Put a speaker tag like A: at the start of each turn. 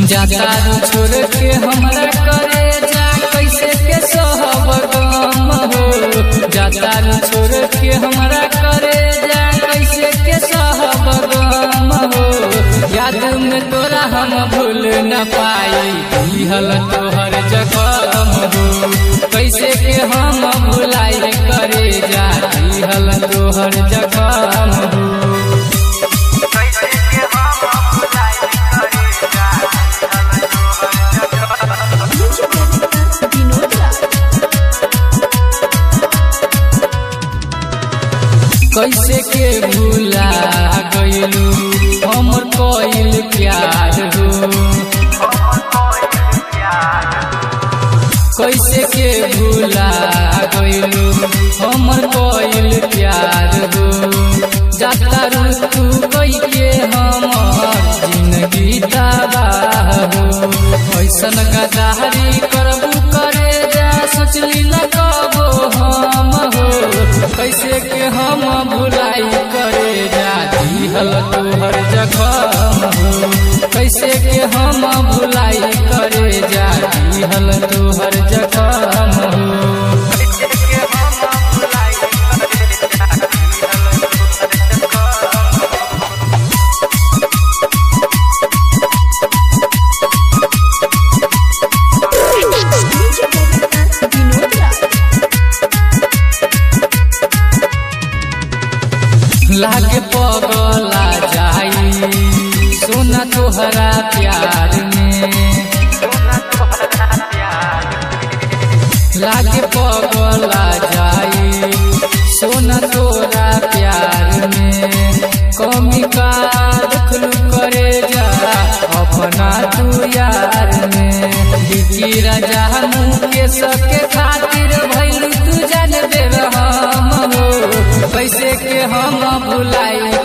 A: जाता छोड़ के हमरा करे जा कैसे के सहब गम हो। जाता छोड़ के हमरा करे जा कैसे के सहब गम हो। याद में तोरा हम भूल न पाई दिहल तोहर जखम हो। कैसे के हम भुलाई करे जा दिहल तोहर जखम हो। कैसे के भूला गइलू हमर कोइल प्यार हो। कैसे के भूला गइलू हमर कोइल प्यार हो। जाता तू कई के हमर जिंदगी तबाह हो। ऐसन गदारी करबू करे जा सोचली न कबो हम हो। कैसे के हम भुलाई करे जा दिहल तोहर जखम हो। कैसे के हम भुलाई करे जा दिहल तोहर जखम हो। लागे पगला जाई सोना तोहरा प्यार में। लागे पगला जाई सोना तोरा प्यार में। कमी का दुखलू करे जा अपना तू यार में। दिखी राजा मुकेश के खातिर भइलू तू जान दे हम हो। कैसे के हम भुलाई